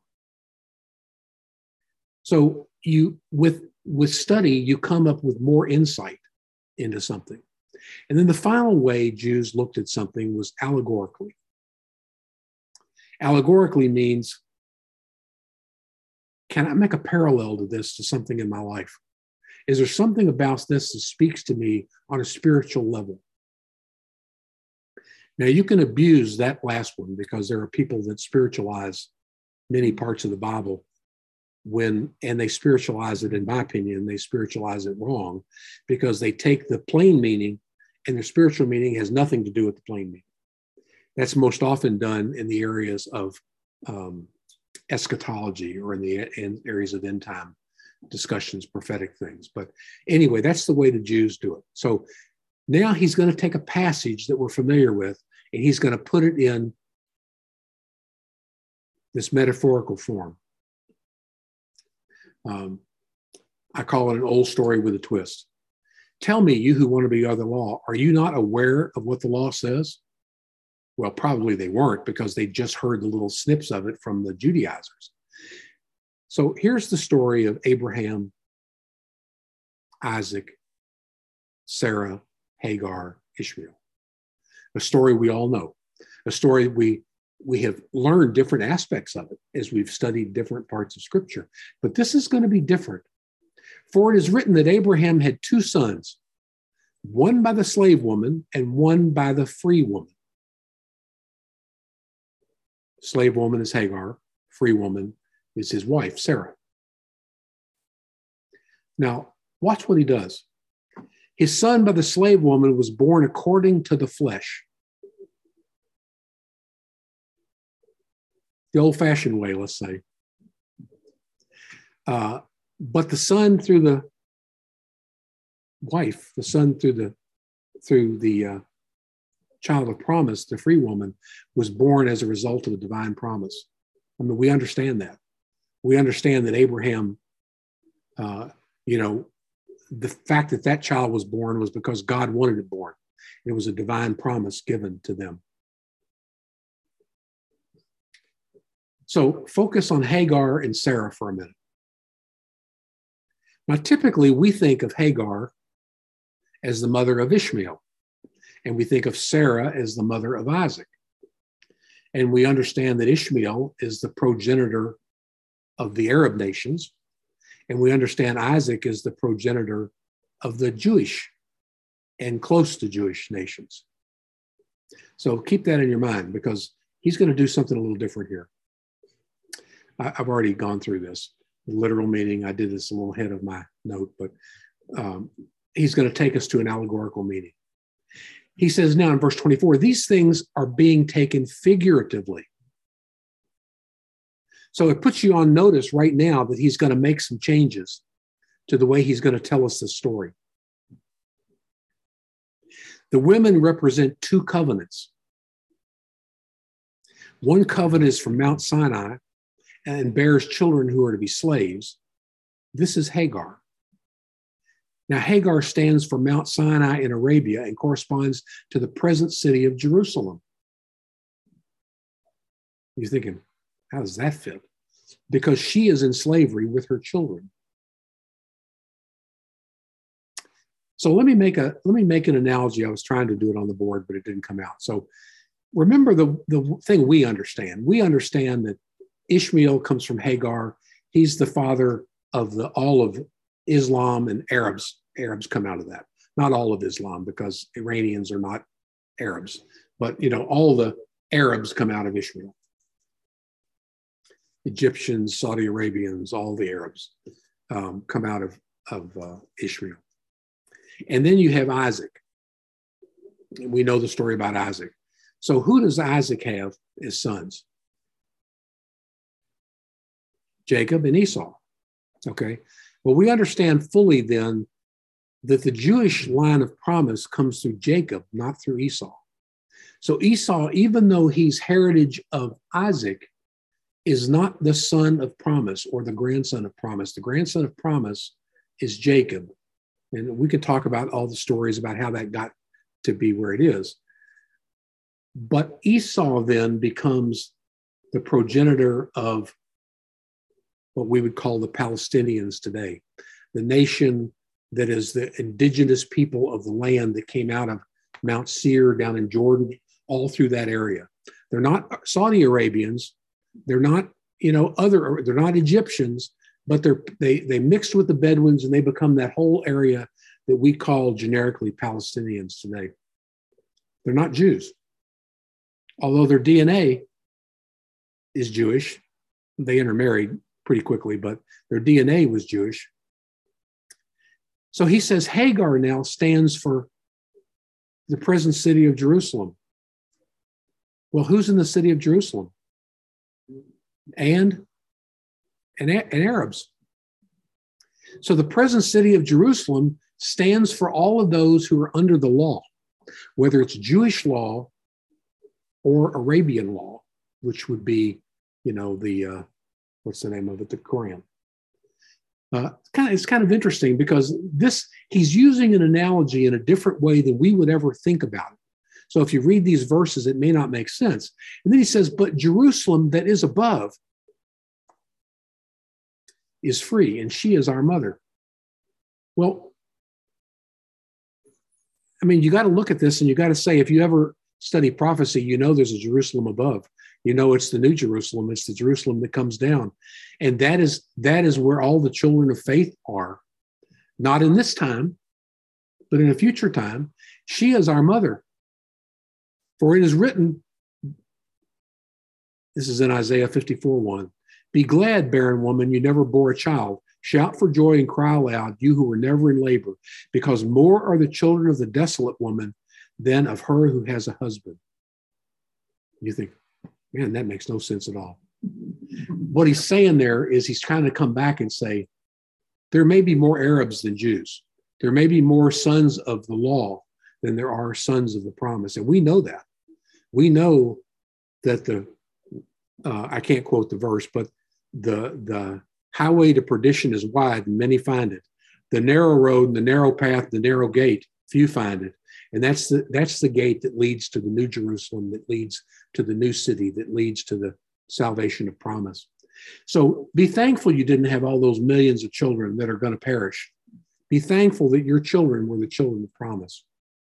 So with study, you come up with more insight into something. And then the final way Jews looked at something was allegorically. Allegorically means, can I make a parallel to this, to something in my life? Is there something about this that speaks to me on a spiritual level? Now, you can abuse that last one because there are people that spiritualize many parts of the Bible and they spiritualize it, in my opinion, they spiritualize it wrong because they take the plain meaning and the spiritual meaning has nothing to do with the plain meaning. That's most often done in the areas of eschatology or in areas of end time discussions, prophetic things. But anyway, that's the way the Jews do it. So now he's going to take a passage that we're familiar with and he's going to put it in this metaphorical form. I call it an old story with a twist. Tell me, you who want to be of the law, are you not aware of what the law says? Well, probably they weren't because they just heard the little snips of it from the Judaizers. So here's the story of Abraham, Isaac, Sarah, Hagar, Ishmael. A story we all know, a story we have learned different aspects of it as we've studied different parts of Scripture. But this is going to be different. For it is written that Abraham had two sons, one by the slave woman and one by the free woman. Slave woman is Hagar, free woman is his wife, Sarah. Now, watch what he does. His son by the slave woman was born according to the flesh. The old-fashioned way, let's say. But the son through the wife, the son through the child of promise, the free woman, was born as a result of a divine promise. I mean, we understand that. We understand that Abraham, the fact that that child was born was because God wanted it born. It was a divine promise given to them. So focus on Hagar and Sarah for a minute. Now, typically we think of Hagar as the mother of Ishmael, and we think of Sarah as the mother of Isaac. And we understand that Ishmael is the progenitor of the Arab nations, and we understand Isaac is the progenitor of the Jewish and close to Jewish nations. So keep that in your mind because he's going to do something a little different here. I've already gone through this. The literal meaning, I did this a little ahead of my note, but he's going to take us to an allegorical meaning. He says now in verse 24, these things are being taken figuratively. So it puts you on notice right now that he's going to make some changes to the way he's going to tell us the story. The women represent two covenants. One covenant is from Mount Sinai, and bears children who are to be slaves. This is Hagar. Now, Hagar stands for Mount Sinai in Arabia and corresponds to the present city of Jerusalem. You're thinking, how does that fit? Because she is in slavery with her children. So let me make an analogy. I was trying to do it on the board, but it didn't come out. So remember the thing we understand. We understand that Ishmael comes from Hagar. He's the father of all of Islam, and Arabs come out of that. Not all of Islam, because Iranians are not Arabs, but all the Arabs come out of Ishmael. Egyptians, Saudi Arabians, all the Arabs come out of Ishmael. And then you have Isaac. We know the story about Isaac. So who does Isaac have as sons? Jacob and Esau. Okay. Well, we understand fully then that the Jewish line of promise comes through Jacob, not through Esau. So Esau, even though he's heritage of Isaac, is not the son of promise or the grandson of promise. The grandson of promise is Jacob. And we could talk about all the stories about how that got to be where it is. But Esau then becomes the progenitor of what we would call the Palestinians today, the nation that is the indigenous people of the land that came out of Mount Seir down in Jordan, all through that area. They're not Saudi Arabians. They're not, they're not Egyptians, but they mixed with the Bedouins and they become that whole area that we call generically Palestinians today. They're not Jews. Although their DNA is Jewish, they intermarried pretty quickly, but their DNA was Jewish. So he says Hagar now stands for the present city of Jerusalem. Well, who's in the city of Jerusalem? And Arabs. So the present city of Jerusalem stands for all of those who are under the law, whether it's Jewish law or Arabian law, which would be, what's the name of it? The Quran. It's kind of interesting because he's using an analogy in a different way than we would ever think about it. So if you read these verses, it may not make sense. And then he says, but Jerusalem that is above is free, and she is our mother. Well, you got to look at this and you got to say, if you ever study prophecy, there's a Jerusalem above. It's the New Jerusalem. It's the Jerusalem that comes down. And that is where all the children of faith are. Not in this time, but in a future time. She is our mother. For it is written, this is in Isaiah 54:1, be glad, barren woman, you never bore a child. Shout for joy and cry aloud, you who were never in labor, because more are the children of the desolate woman than of her who has a husband. You think, man, that makes no sense at all. What he's saying there is he's trying to come back and say, there may be more Arabs than Jews. There may be more sons of the law than there are sons of the promise. And we know that. We know that I can't quote the verse, but the highway to perdition is wide and many find it. The narrow road and the narrow path, the narrow gate, few find it. And that's the gate that leads to the New Jerusalem, that leads to the new city, that leads to the salvation of promise. So be thankful you didn't have all those millions of children that are going to perish. Be thankful that your children were the children of promise.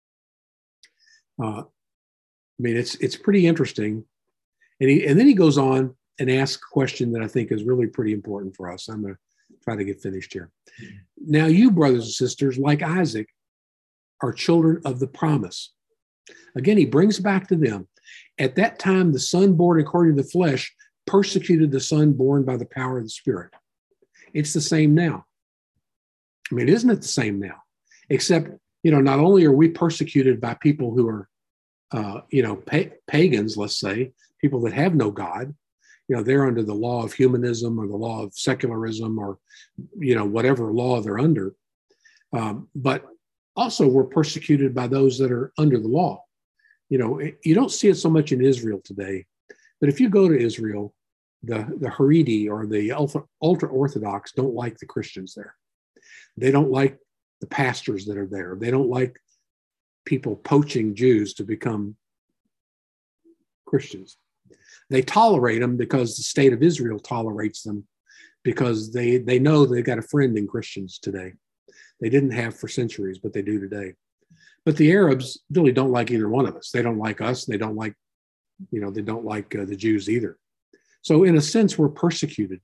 It's pretty interesting. And then he goes on and asks a question that I think is really pretty important for us. I'm going to try to get finished here. Now, you brothers and sisters, like Isaac, are children of the promise. Again, he brings back to them. At that time, the son born according to the flesh persecuted the son born by the power of the Spirit. It's the same now. Isn't it the same now? Except, not only are we persecuted by people who are, pagans, let's say, people that have no God, they're under the law of humanism or the law of secularism or, whatever law they're under. But also we're persecuted by those that are under the law. You don't see it so much in Israel today, but if you go to Israel, the Haredi or the ultra Orthodox don't like the Christians there. They don't like the pastors that are there. They don't like people poaching Jews to become Christians. They tolerate them because the state of Israel tolerates them, because they know they've got a friend in Christians today. They didn't have for centuries, but they do today. But the Arabs really don't like either one of us. They don't like us. They don't like, they don't like the Jews either. So in a sense, we're persecuted.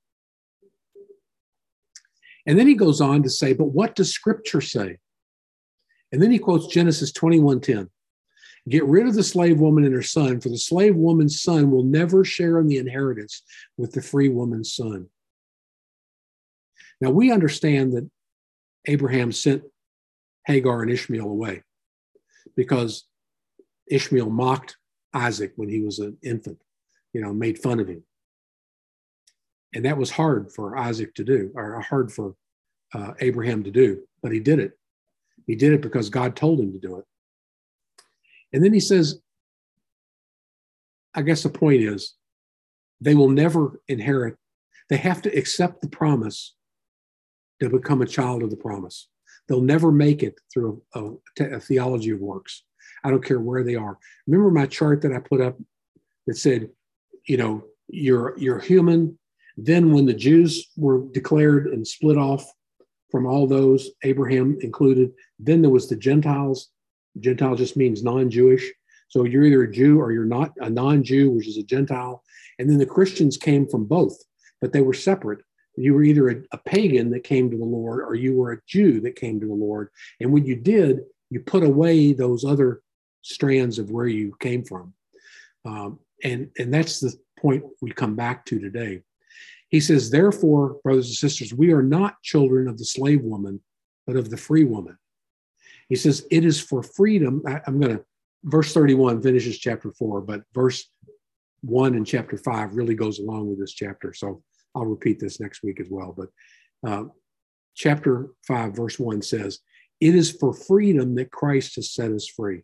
And then he goes on to say, but what does Scripture say? And then he quotes Genesis 21:10. Get rid of the slave woman and her son, for the slave woman's son will never share in the inheritance with the free woman's son. Now, we understand that Abraham sent Hagar and Ishmael away because Ishmael mocked Isaac when he was an infant, made fun of him. And that was hard for Isaac to do, or hard for Abraham to do, but he did it. He did it because God told him to do it. And then he says, I guess the point is, they will never inherit. They have to accept the promise to become a child of the promise. They'll never make it through a theology of works. I don't care where they are. Remember my chart that I put up that said, you're human. Then when the Jews were declared and split off from all those, Abraham included, then there was the Gentiles. Gentile just means non-Jewish. So you're either a Jew or you're not a non-Jew, which is a Gentile. And then the Christians came from both, but they were separate. You were either a pagan that came to the Lord or you were a Jew that came to the Lord. And when you did, you put away those other strands of where you came from. And that's the point we come back to today. He says, therefore, brothers and sisters, we are not children of the slave woman, but of the free woman. He says, it is for freedom. Verse 31 finishes chapter 4, but verse 1 in chapter 5 really goes along with this chapter. So I'll repeat this next week as well. But chapter 5, verse 1 says, it is for freedom that Christ has set us free.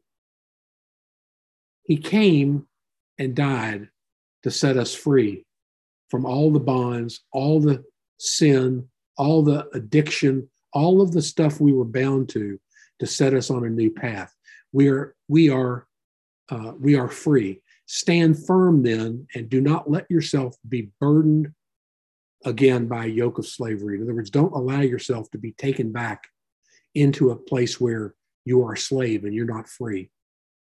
He came and died to set us free from all the bonds, all the sin, all the addiction, all of the stuff we were bound to set us on a new path. We are free. Stand firm then, and do not let yourself be burdened again by a yoke of slavery. In other words, don't allow yourself to be taken back into a place where you are a slave and you're not free.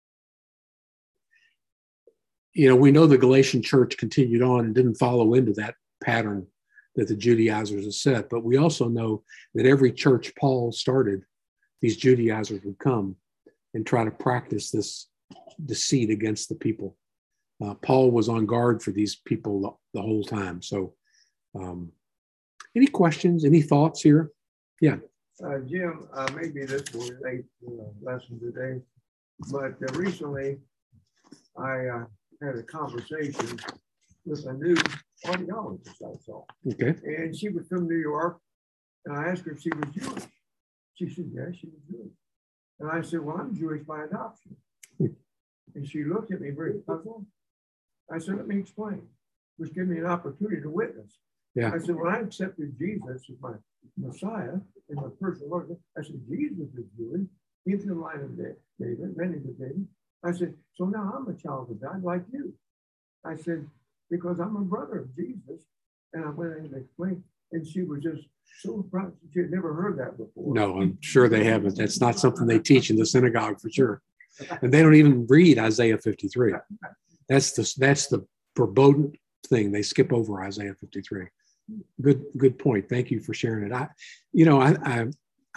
We know the Galatian church continued on and didn't follow into that pattern that the Judaizers have set, but we also know that every church Paul started, these Judaizers would come and try to practice this deceit against the people. Paul was on guard for these people the whole time. So any questions, any thoughts here? Yeah. Jim, maybe this will relate to the lesson today, but recently I had a conversation with a new audiologist I saw. Okay. And she was from New York, and I asked her if she was Jewish. She said, yes, she was Jewish. And I said, well, I'm Jewish by adoption. And she looked at me very puzzled. I said, let me explain. Which gave me an opportunity to witness. Yeah. I said, when I accepted Jesus as my Messiah and my personal Lord, I said, Jesus is Jewish. He's in the line of David, lineage of David. I said, so now I'm a child of God like you. I said, because I'm a brother of Jesus. And I went in and explained, and she was just so proud. She had never heard that before. No, I'm sure they haven't. That's not something they teach in the synagogue for sure. And they don't even read Isaiah 53. That's the verboten thing. They skip over Isaiah 53. Good point. Thank you for sharing it.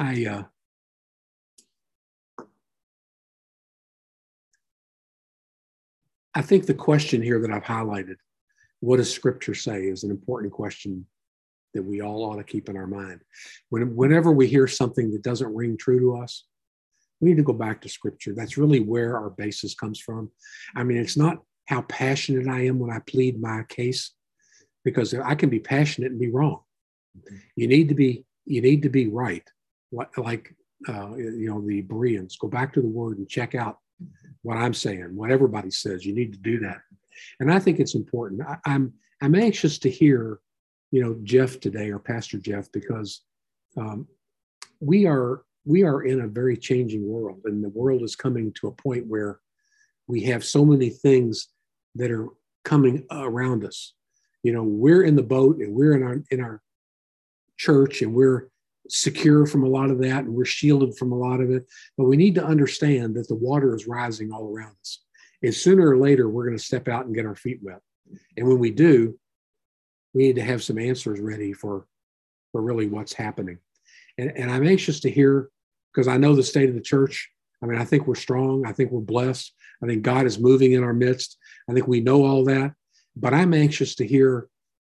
I think the question here that I've highlighted, what does Scripture say, is an important question that we all ought to keep in our mind. Whenever we hear something that doesn't ring true to us, we need to go back to Scripture. That's really where our basis comes from. I mean, it's not how passionate I am when I plead my case, because I can be passionate and be wrong. You need to be right. Like the Bereans, go back to the Word and check out what I'm saying, what everybody says. You need to do that. And I think it's important. I'm anxious to hear, Jeff today, or Pastor Jeff, because we are in a very changing world, and the world is coming to a point where we have so many things that are coming around us. We're in the boat, and we're in our church, and we're secure from a lot of that, and we're shielded from a lot of it. But we need to understand that the water is rising all around us. And sooner or later, we're going to step out and get our feet wet. And when we do, we need to have some answers ready for really what's happening. And I'm anxious to hear, because I know the state of the church. I mean, I think we're strong. I think we're blessed. I think God is moving in our midst. I think we know all that. But I'm anxious to hear.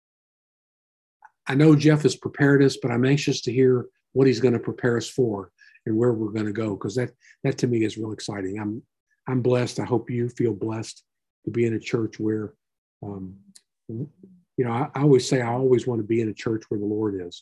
I know Jeff has prepared us, but I'm anxious to hear what he's going to prepare us for and where we're going to go, because that to me is real exciting. I'm blessed. I hope you feel blessed to be in a church where, I always say I always want to be in a church where the Lord is.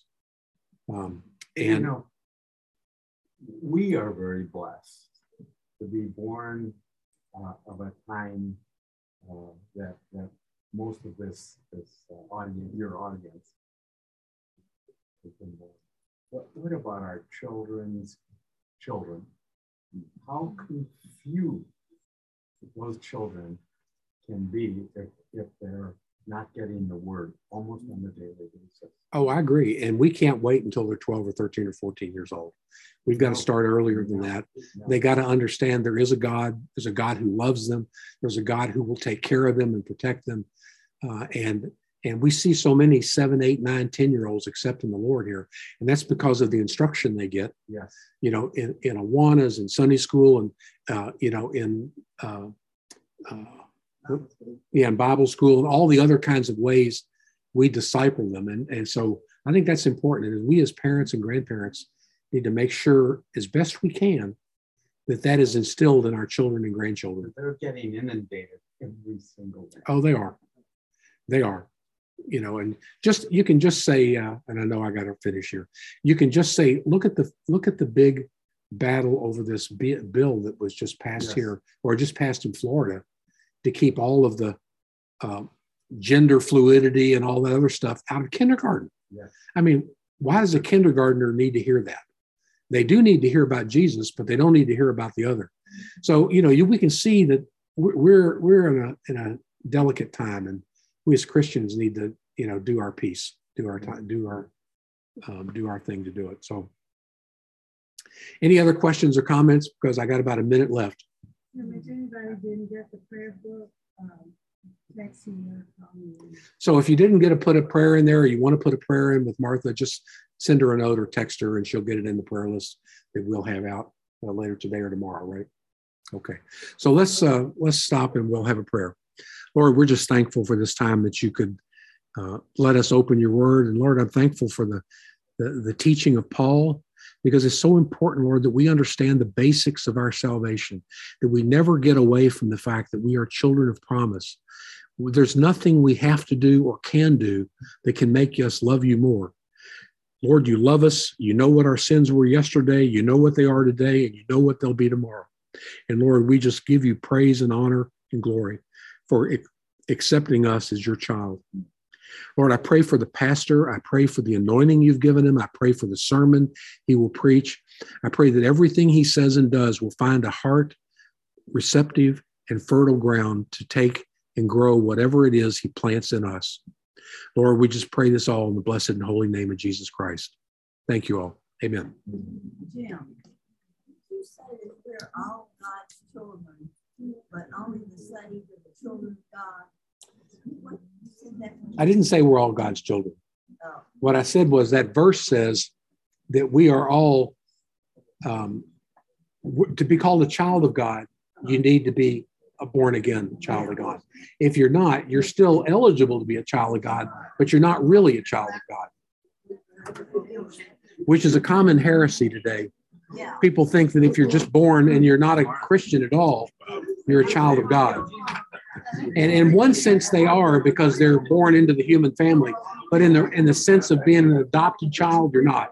We are very blessed to be born of a time that most of this audience, your audience, has been born. What about our children's children? How confused those children can be if they're not getting the word almost on a daily basis. Oh, I agree. And we can't wait until they're 12 or 13 or 14 years old. We've got to start earlier than that. They got to understand there is a God. There's a God who loves them. There's a God who will take care of them and protect them. And we see so many 7, 8, 9, 10-year-olds accepting the Lord here. And that's because of the instruction they get, yes, in Awanas and Sunday school and, in Bible school and all the other kinds of ways we disciple them. And so I think that's important. And we as parents and grandparents need to make sure as best we can that is instilled in our children and grandchildren. They're getting inundated every single day. Oh, they are. They are. And you can just say, and I know I got to finish here. You can just say, look at the big battle over this bill that was just passed here, or just passed in Florida, to keep all of the gender fluidity and all that other stuff out of kindergarten. Yes. I mean, why does a kindergartner need to hear that? They do need to hear about Jesus, but they don't need to hear about the other. So, we can see that we're in a delicate time, and we as Christians need to, do our piece, do our time, do our thing to do it. So, any other questions or comments? Because I got about a minute left. If anybody didn't get the prayer book, text me or call me. So if you didn't put a prayer in there, or you want to put a prayer in with Martha, just send her a note or text her, and she'll get it in the prayer list that we'll have out later today or tomorrow, right? Okay. So let's stop and we'll have a prayer. Lord, we're just thankful for this time that you could let us open your word. And Lord, I'm thankful for the teaching of Paul, because it's so important, Lord, that we understand the basics of our salvation, that we never get away from the fact that we are children of promise. There's nothing we have to do or can do that can make us love you more. Lord, you love us. You know what our sins were yesterday. You know what they are today, and you know what they'll be tomorrow. And Lord, we just give you praise and honor and glory for accepting us as your child. Lord, I pray for the pastor. I pray for the anointing you've given him. I pray for the sermon he will preach. I pray that everything he says and does will find a heart receptive and fertile ground to take and grow whatever it is he plants in us. Lord, we just pray this all in the blessed and holy name of Jesus Christ. Thank you all. Amen. Jim, you said that we're all God's children, but only the saved are the children of God. What you said that I didn't say we're all God's children. Oh. What I said was that verse says that we are all, to be called a child of God, you need to be a born again child of God. If you're not, you're still eligible to be a child of God, but you're not really a child of God, which is a common heresy today. Yeah. People think that if you're just born and you're not a Christian at all, you're a child of God. And in one sense they are, because they're born into the human family, but in the sense of being an adopted child, you're not.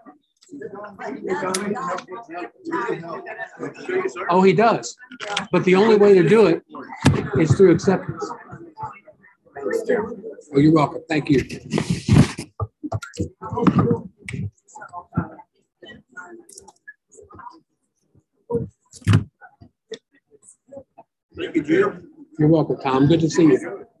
Oh, he does. But the only way to do it is through acceptance. Oh, you're welcome. Thank you. Thank you, Jim. You're welcome, Tom. Good to see you.